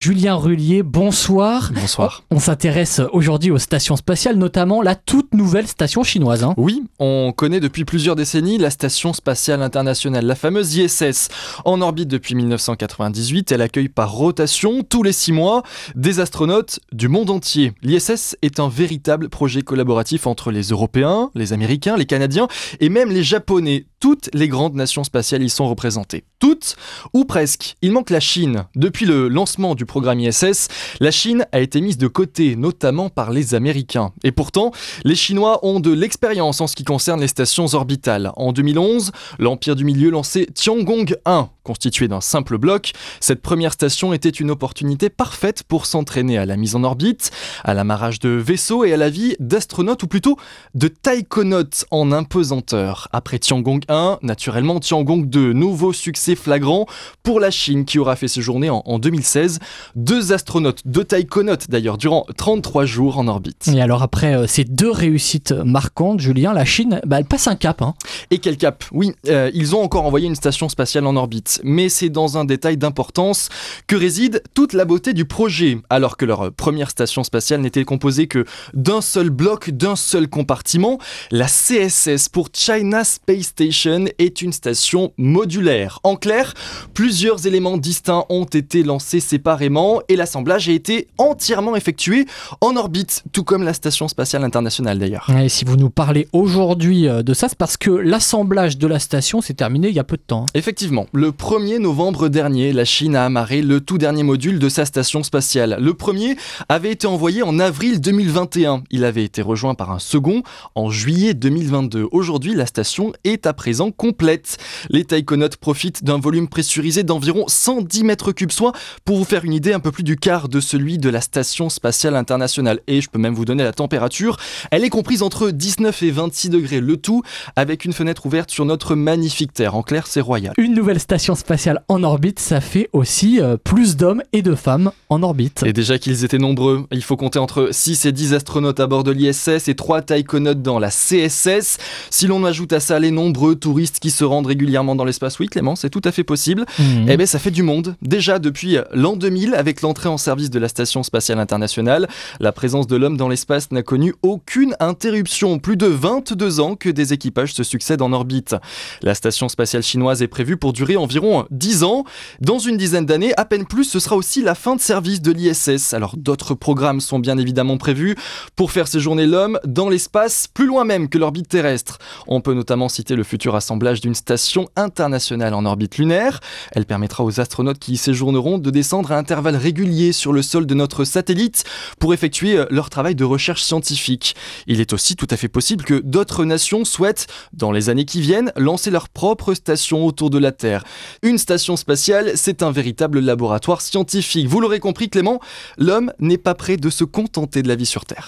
Julien Rullier, bonsoir. Bonsoir. On s'intéresse aujourd'hui aux stations spatiales, notamment la toute nouvelle station chinoise. Oui, on connaît depuis plusieurs décennies la Station Spatiale Internationale, la fameuse ISS. En orbite depuis 1998, elle accueille par rotation, tous les 6 mois, des astronautes du monde entier. L'ISS est un véritable projet collaboratif entre les Européens, les Américains, les Canadiens et même les Japonais. Toutes les grandes nations spatiales y sont représentées. Toutes, ou presque. Il manque la Chine. Depuis le lancement du programme ISS, la Chine a été mise de côté, notamment par les Américains. Et pourtant, les Chinois ont de l'expérience en ce qui concerne les stations orbitales. En 2011, l'Empire du Milieu lançait Tiangong-1, constitué d'un simple bloc. Cette première station était une opportunité parfaite pour s'entraîner à la mise en orbite, à l'amarrage de vaisseaux et à la vie d'astronautes, ou plutôt de taïkonautes en impesanteur. Après Tiangong-1, naturellement Tiangong-2, nouveau succès flagrant pour la Chine qui aura fait séjourner en 2016 2 astronautes, 2 taïkonautes d'ailleurs, durant 33 jours en orbite. Et alors après ces 2 réussites marquantes, Julien, la Chine, elle passe un cap. Et quel cap? Oui, ils ont encore envoyé une station spatiale en orbite, mais c'est dans un détail d'importance que réside toute la beauté du projet. Alors que leur première station spatiale n'était composée que d'un seul bloc, d'un seul compartiment, la CSS pour China Space Station est une station modulaire. En clair, plusieurs éléments distincts ont été lancés séparément et l'assemblage a été entièrement effectué en orbite, tout comme la Station Spatiale Internationale d'ailleurs. Et si vous nous parlez aujourd'hui de ça, c'est parce que l'assemblage de la station s'est terminé il y a peu de temps. Effectivement, le 1er novembre dernier, la Chine a amarré le tout dernier module de sa station spatiale. Le premier avait été envoyé en avril 2021. Il avait été rejoint par un second en juillet 2022. Aujourd'hui, la station est à présent complète. Les taïkonautes profitent d'un volume pressurisé d'environ 110 mètres cubes, soit, pour vous faire une idée, un peu plus du quart de celui de la Station Spatiale Internationale. Et je peux même vous donner la température. Elle est comprise entre 19 et 26 degrés, le tout avec une fenêtre ouverte sur notre magnifique Terre. En clair, c'est royal. Une nouvelle station spatiale en orbite, ça fait aussi plus d'hommes et de femmes en orbite. Et déjà qu'ils étaient nombreux, il faut compter entre 6 et 10 astronautes à bord de l'ISS et 3 taïkonautes dans la CSS. Si l'on ajoute à ça les nombreux touristes qui se rendent régulièrement dans l'espace, oui Clément, c'est tout à fait possible, eh bien ça fait du monde. Déjà depuis l'an 2000, avec l'entrée en service de la Station Spatiale Internationale, la présence de l'homme dans l'espace n'a connu aucune interruption. Plus de 22 ans que des équipages se succèdent en orbite. La station spatiale chinoise est prévue pour durer environ 10 ans. Dans une dizaine d'années, à peine plus, ce sera aussi la fin de service de l'ISS. Alors d'autres programmes sont bien évidemment prévus pour faire séjourner l'homme dans l'espace, plus loin même que l'orbite terrestre. On peut notamment citer le futur assemblage d'une station internationale en orbite lunaire. Elle permettra aux astronautes qui y séjourneront de descendre à intervalles réguliers sur le sol de notre satellite pour effectuer leur travail de recherche scientifique. Il est aussi tout à fait possible que d'autres nations souhaitent, dans les années qui viennent, lancer leur propre station autour de la Terre. Une station spatiale, c'est un véritable laboratoire scientifique. Vous l'aurez compris Clément, l'homme n'est pas prêt de se contenter de la vie sur Terre.